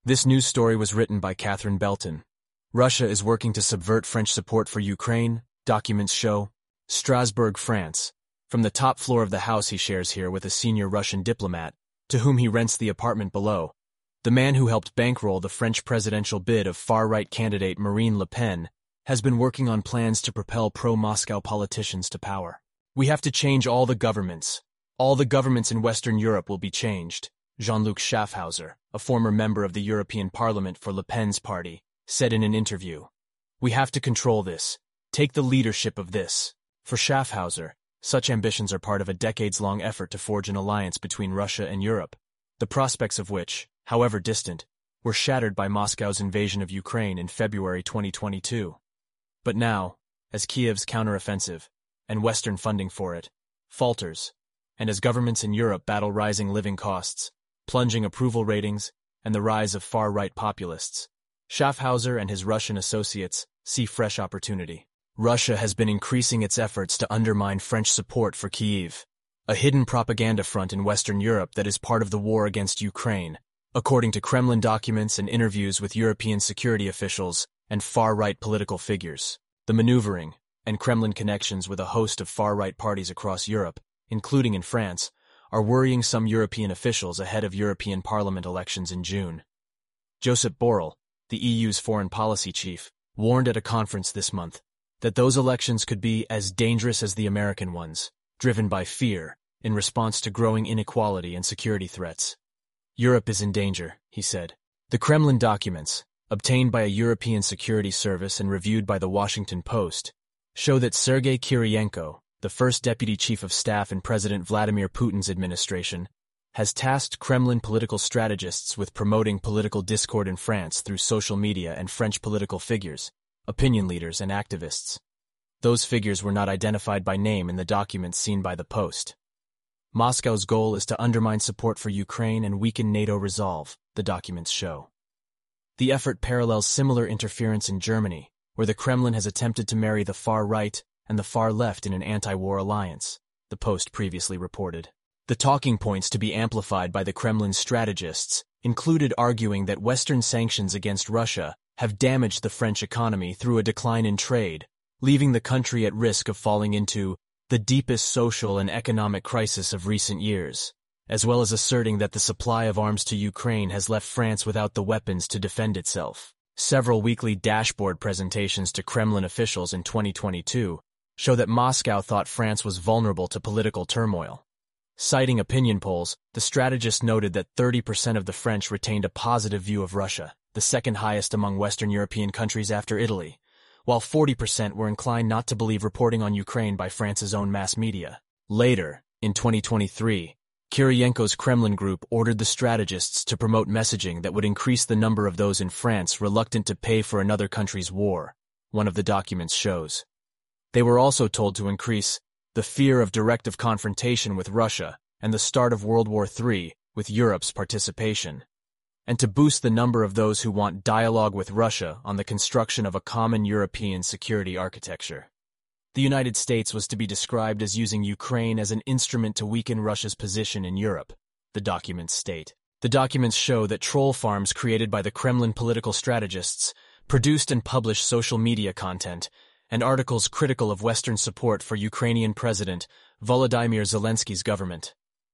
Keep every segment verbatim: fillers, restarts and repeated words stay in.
This news story was written by Catherine Belton. Russia is working to subvert French support for Ukraine, documents show. Strasbourg, France. From the top floor of the house he shares here with a senior Russian diplomat, to whom he rents the apartment below. The man who helped bankroll the French presidential bid of far-right candidate Marine Le Pen has been working on plans to propel pro-Moscow politicians to power. We have to change all the governments. All the governments in Western Europe will be changed, Jean-Luc Schaffhauser, a former member of the European Parliament for Le Pen's party, said in an interview. We have to control this, take the leadership of this. For Schaffhauser, such ambitions are part of a decades-long effort to forge an alliance between Russia and Europe, the prospects of which, however distant, were shattered by Moscow's invasion of Ukraine in February twenty twenty-two. But now, as Kiev's counteroffensive, and Western funding for it, falters, and as governments in Europe battle rising living costs, plunging approval ratings, and the rise of far-right populists, Schaffhauser and his Russian associates see fresh opportunity. Russia has been increasing its efforts to undermine French support for Kyiv, a hidden propaganda front in Western Europe that is part of the war against Ukraine, according to Kremlin documents and interviews with European security officials and far-right political figures. The maneuvering and Kremlin connections with a host of far-right parties across Europe, including in France, are worrying some European officials ahead of European Parliament elections in June. Josep Borrell, the E U's foreign policy chief, warned at a conference this month that those elections could be as dangerous as the American ones, driven by fear in response to growing inequality and security threats. Europe is in danger, he said. The Kremlin documents, obtained by a European security service and reviewed by the Washington Post, show that Sergei Kiriyenko, the first deputy chief of staff in President Vladimir Putin's administration, has tasked Kremlin political strategists with promoting political discord in France through social media and French political figures, opinion leaders, and activists. Those figures were not identified by name in the documents seen by the Post. Moscow's goal is to undermine support for Ukraine and weaken NATO resolve, the documents show. The effort parallels similar interference in Germany, where the Kremlin has attempted to marry the far right and the far left in an anti-war alliance, the Post previously reported. The talking points to be amplified by the Kremlin strategists included arguing that Western sanctions against Russia have damaged the French economy through a decline in trade, leaving the country at risk of falling into the deepest social and economic crisis of recent years, as well as asserting that the supply of arms to Ukraine has left France without the weapons to defend itself. Several weekly dashboard presentations to Kremlin officials in twenty twenty-two show that Moscow thought France was vulnerable to political turmoil. Citing opinion polls, the strategist noted that thirty percent of the French retained a positive view of Russia, the second highest among Western European countries after Italy, while forty percent were inclined not to believe reporting on Ukraine by France's own mass media. Later, in twenty twenty-three, Kiriyenko's Kremlin group ordered the strategists to promote messaging that would increase the number of those in France reluctant to pay for another country's war, one of the documents shows. They were also told to increase the fear of directive confrontation with Russia and the start of World War Three with Europe's participation, and to boost the number of those who want dialogue with Russia on the construction of a common European security architecture. The United States was to be described as using Ukraine as an instrument to weaken Russia's position in Europe, the documents state. The documents show that troll farms created by the Kremlin political strategists produced and published social media content and articles critical of Western support for Ukrainian President Volodymyr Zelensky's government.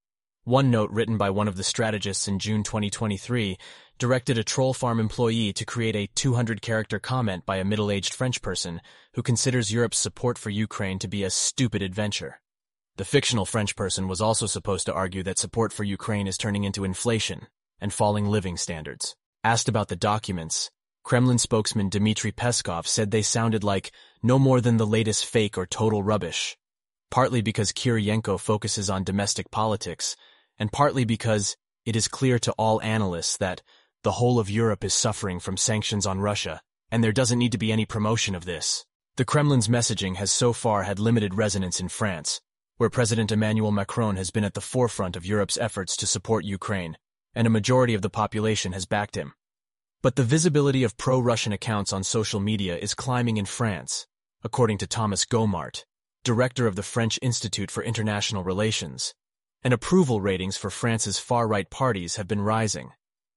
One note written by one of the strategists in June twenty twenty-three directed a troll farm employee to create a two hundred character comment by a middle-aged French person who considers Europe's support for Ukraine to be a stupid adventure. The fictional French person was also supposed to argue that support for Ukraine is turning into inflation and falling living standards. Asked about the documents, Kremlin spokesman Dmitry Peskov said they sounded like no more than the latest fake or total rubbish, partly because Kiriyenko focuses on domestic politics, and partly because it is clear to all analysts that the whole of Europe is suffering from sanctions on Russia, and there doesn't need to be any promotion of this. The Kremlin's messaging has so far had limited resonance in France, where President Emmanuel Macron has been at the forefront of Europe's efforts to support Ukraine, and a majority of the population has backed him. But the visibility of pro-Russian accounts on social media is climbing in France, according to Thomas Gomart, director of the French Institute for International Relations, and approval ratings for France's far-right parties have been rising.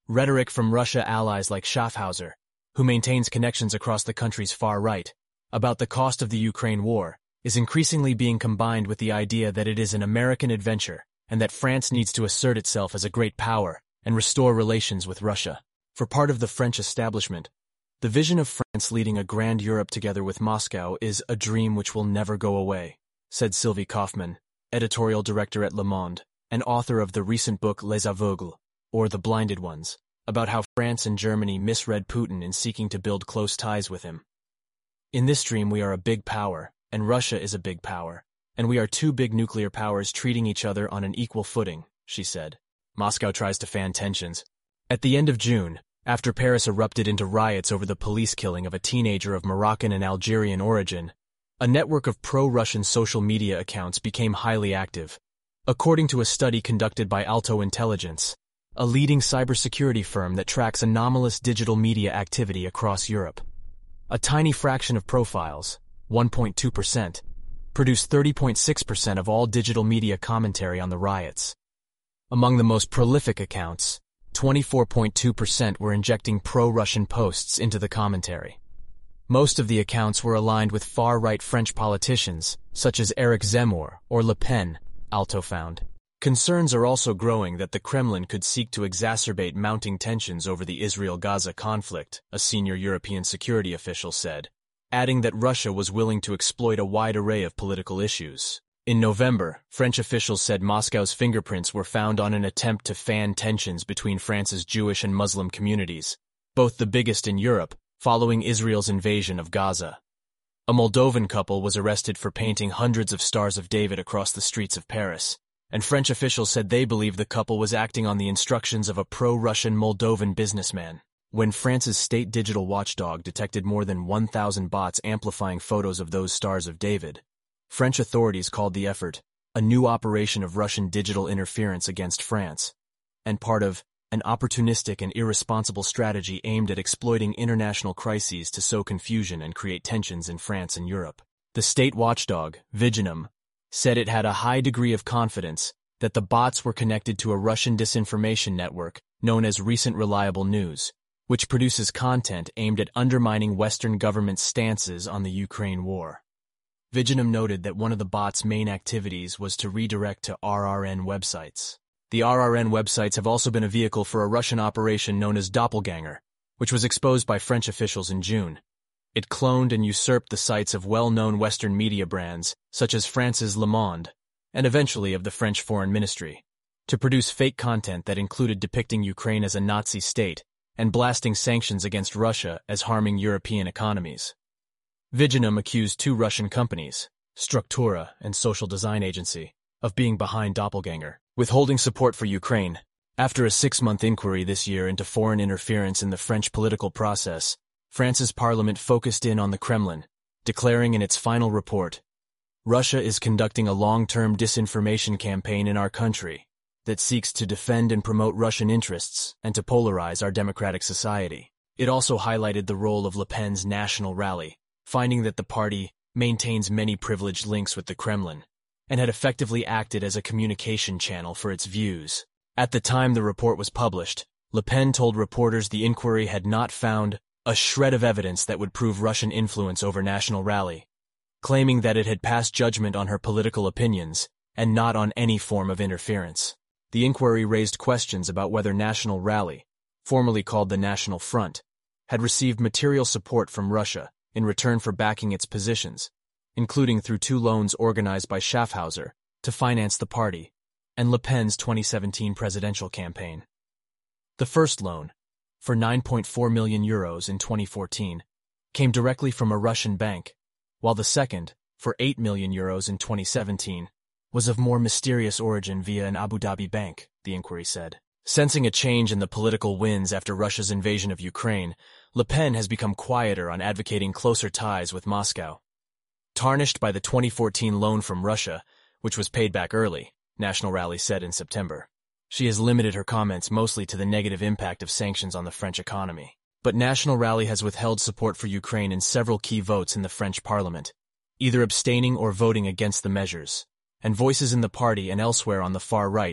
Rhetoric from Russia allies like Schaffhauser, who maintains connections across the country's far right, about the cost of the Ukraine war, is increasingly being combined with the idea that it is an American adventure and that France needs to assert itself as a great power and restore relations with Russia. For part of the French establishment, the vision of France leading a grand Europe together with Moscow is a dream which will never go away, said Sylvie Kaufmann, editorial director at Le Monde, and author of the recent book Les Aveugles, or The Blinded Ones, about how France and Germany misread Putin in seeking to build close ties with him. In this dream we are a big power, and Russia is a big power, and we are two big nuclear powers treating each other on an equal footing, she said. Moscow tries to fan tensions. At the end of June, after Paris erupted into riots over the police killing of a teenager of Moroccan and Algerian origin, a network of pro-Russian social media accounts became highly active. According to a study conducted by Alto Intelligence, a leading cybersecurity firm that tracks anomalous digital media activity across Europe, a tiny fraction of profiles, one point two percent, produced thirty point six percent of all digital media commentary on the riots. Among the most prolific accounts, twenty-four point two percent were injecting pro-Russian posts into the commentary. Most of the accounts were aligned with far-right French politicians, such as Éric Zemmour or Le Pen, Alto found. Concerns are also growing that the Kremlin could seek to exacerbate mounting tensions over the Israel-Gaza conflict, a senior European security official said, adding that Russia was willing to exploit a wide array of political issues. In November, French officials said Moscow's fingerprints were found on an attempt to fan tensions between France's Jewish and Muslim communities, both the biggest in Europe, following Israel's invasion of Gaza. A Moldovan couple was arrested for painting hundreds of Stars of David across the streets of Paris, and French officials said they believe the couple was acting on the instructions of a pro-Russian Moldovan businessman. When France's state digital watchdog detected more than one thousand bots amplifying photos of those Stars of David, French authorities called the effort a new operation of Russian digital interference against France, and part of an opportunistic and irresponsible strategy aimed at exploiting international crises to sow confusion and create tensions in France and Europe. The state watchdog, Viginum, said it had a high degree of confidence that the bots were connected to a Russian disinformation network known as Recent Reliable News, which produces content aimed at undermining Western government stances on the Ukraine war. Viginum noted that one of the bot's main activities was to redirect to R R N websites. The R R N websites have also been a vehicle for a Russian operation known as Doppelganger, which was exposed by French officials in June. It cloned and usurped the sites of well-known Western media brands, such as France's Le Monde, and eventually of the French Foreign Ministry, to produce fake content that included depicting Ukraine as a Nazi state and blasting sanctions against Russia as harming European economies. Viginum accused two Russian companies, Struktura and Social Design Agency, of being behind Doppelganger, withholding support for Ukraine. After a six-month inquiry this year into foreign interference in the French political process, France's parliament focused in on the Kremlin, declaring in its final report, Russia is conducting a long-term disinformation campaign in our country that seeks to defend and promote Russian interests and to polarize our democratic society. It also highlighted the role of Le Pen's National Rally, finding that the party maintains many privileged links with the Kremlin and had effectively acted as a communication channel for its views. At the time the report was published, Le Pen told reporters the inquiry had not found a shred of evidence that would prove Russian influence over National Rally, claiming that it had passed judgment on her political opinions and not on any form of interference. The inquiry raised questions about whether National Rally, formerly called the National Front, had received material support from Russia in return for backing its positions, including through two loans organized by Schaffhauser to finance the party and Le Pen's twenty seventeen presidential campaign. The first loan, for nine point four million euros in twenty fourteen, came directly from a Russian bank, while the second, for eight million euros in twenty seventeen, was of more mysterious origin via an Abu Dhabi bank, the inquiry said. Sensing a change in the political winds after Russia's invasion of Ukraine, Le Pen has become quieter on advocating closer ties with Moscow. Tarnished by the twenty fourteen loan from Russia, which was paid back early, National Rally said in September. She has limited her comments mostly to the negative impact of sanctions on the French economy. But National Rally has withheld support for Ukraine in several key votes in the French parliament, either abstaining or voting against the measures, and voices in the party and elsewhere on the far right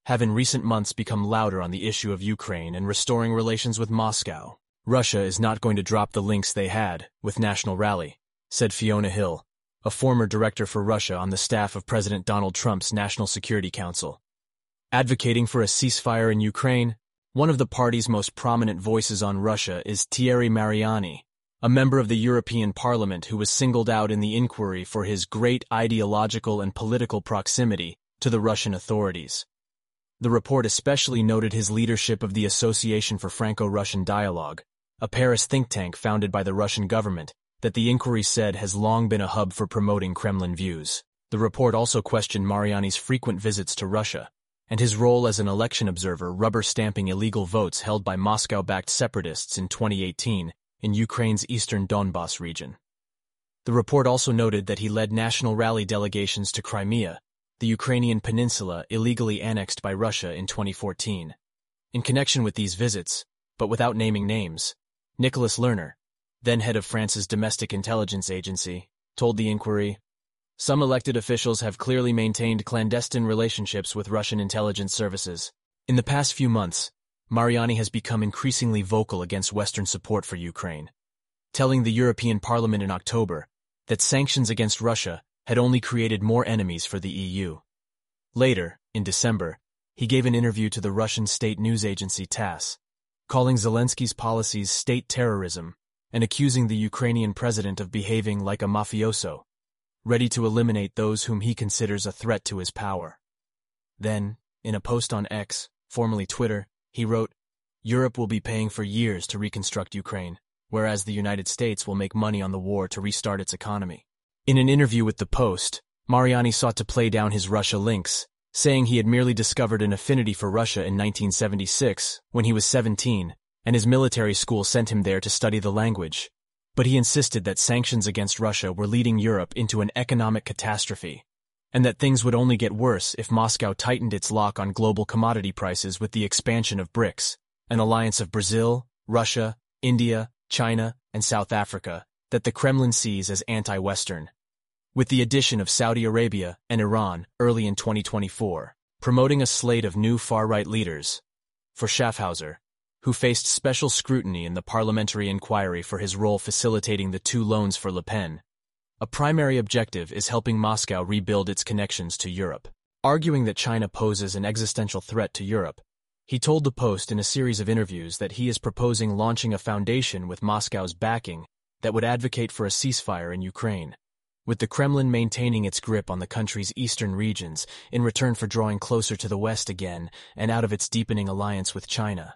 have in recent months become louder on the issue of Ukraine and restoring relations with Moscow. Russia is not going to drop the links they had with National Rally, said Fiona Hill, a former director for Russia on the staff of President Donald Trump's National Security Council. Advocating for a ceasefire in Ukraine, one of the party's most prominent voices on Russia is Thierry Mariani, a member of the European Parliament who was singled out in the inquiry for his great ideological and political proximity to the Russian authorities. The report especially noted his leadership of the Association for Franco-Russian Dialogue, a Paris think tank founded by the Russian government that the inquiry said has long been a hub for promoting Kremlin views. The report also questioned Mariani's frequent visits to Russia and his role as an election observer rubber-stamping illegal votes held by Moscow-backed separatists in twenty eighteen in Ukraine's eastern Donbas region. The report also noted that he led National Rally delegations to Crimea, the Ukrainian peninsula illegally annexed by Russia in twenty fourteen. In connection with these visits, but without naming names, Nicholas Lerner, then head of France's domestic intelligence agency, told the inquiry, "Some elected officials have clearly maintained clandestine relationships with Russian intelligence services. In the past few months, Mariani has become increasingly vocal against Western support for Ukraine, telling the European Parliament in October that sanctions against Russia had only created more enemies for the E U. Later, in December, he gave an interview to the Russian state news agency TASS, calling Zelensky's policies state terrorism and accusing the Ukrainian president of behaving like a mafioso, ready to eliminate those whom he considers a threat to his power. Then, in a post on X, formerly Twitter, he wrote, "Europe will be paying for years to reconstruct Ukraine, whereas the United States will make money on the war to restart its economy." In an interview with the Post, Mariani sought to play down his Russia links, saying he had merely discovered an affinity for Russia in nineteen seventy-six, when he was seventeen, and his military school sent him there to study the language. But he insisted that sanctions against Russia were leading Europe into an economic catastrophe, and that things would only get worse if Moscow tightened its lock on global commodity prices with the expansion of BRICS, an alliance of Brazil, Russia, India, China, and South Africa, that the Kremlin sees as anti-Western, with the addition of Saudi Arabia and Iran early in twenty twenty-four, promoting a slate of new far-right leaders. For Schaffhauser, who faced special scrutiny in the parliamentary inquiry for his role facilitating the two loans for Le Pen, a primary objective is helping Moscow rebuild its connections to Europe. Arguing that China poses an existential threat to Europe, he told the Post in a series of interviews that he is proposing launching a foundation with Moscow's backing that would advocate for a ceasefire in Ukraine, with the Kremlin maintaining its grip on the country's eastern regions in return for drawing closer to the West again and out of its deepening alliance with China.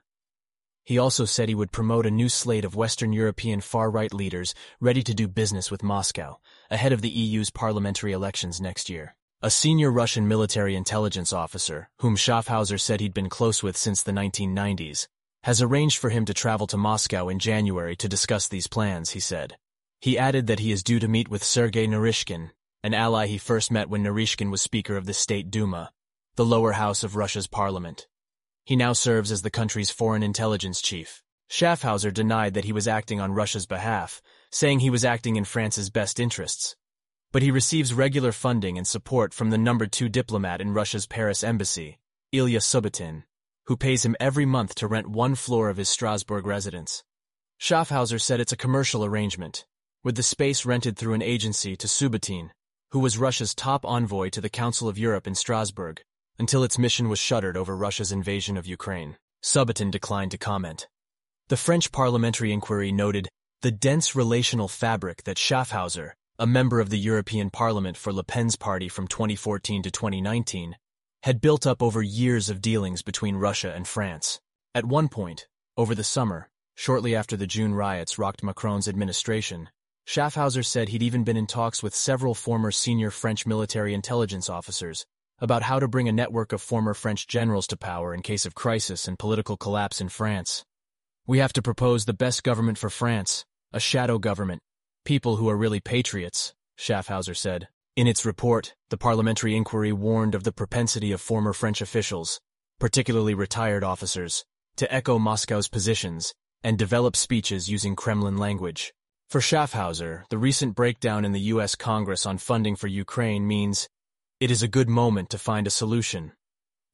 He also said he would promote a new slate of Western European far-right leaders ready to do business with Moscow, ahead of the E U's parliamentary elections next year. A senior Russian military intelligence officer, whom Schaffhauser said he'd been close with since the nineteen nineties, has arranged for him to travel to Moscow in January to discuss these plans, he said. He added that he is due to meet with Sergei Naryshkin, an ally he first met when Naryshkin was Speaker of the State Duma, the lower house of Russia's parliament. He now serves as the country's foreign intelligence chief. Schaffhauser denied that he was acting on Russia's behalf, saying he was acting in France's best interests. But he receives regular funding and support from the number two diplomat in Russia's Paris embassy, Ilya Subotin, who pays him every month to rent one floor of his Strasbourg residence. Schaffhauser said it's a commercial arrangement, with the space rented through an agency to Subotin, who was Russia's top envoy to the Council of Europe in Strasbourg, until its mission was shuttered over Russia's invasion of Ukraine. Subotin declined to comment. The French parliamentary inquiry noted the dense relational fabric that Schaffhauser, a member of the European Parliament for Le Pen's party from twenty fourteen to twenty nineteen, had built up over years of dealings between Russia and France. At one point, over the summer, shortly after the June riots rocked Macron's administration, Schaffhauser said he'd even been in talks with several former senior French military intelligence officers about how to bring a network of former French generals to power in case of crisis and political collapse in France. "We have to propose the best government for France, a shadow government, people who are really patriots," Schaffhauser said. In its report, the parliamentary inquiry warned of the propensity of former French officials, particularly retired officers, to echo Moscow's positions and develop speeches using Kremlin language. For Schaffhauser, the recent breakdown in the U S Congress on funding for Ukraine means it is a good moment to find a solution.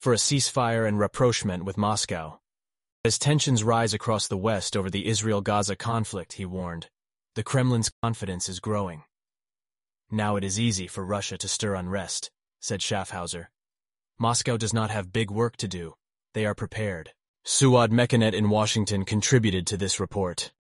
for a ceasefire and rapprochement with Moscow. As tensions rise across the West over the Israel-Gaza conflict, he warned, the Kremlin's confidence is growing. Now it is easy for Russia to stir unrest, said Schaffhauser. Moscow does not have big work to do. They are prepared. Suad Mekanet in Washington contributed to this report.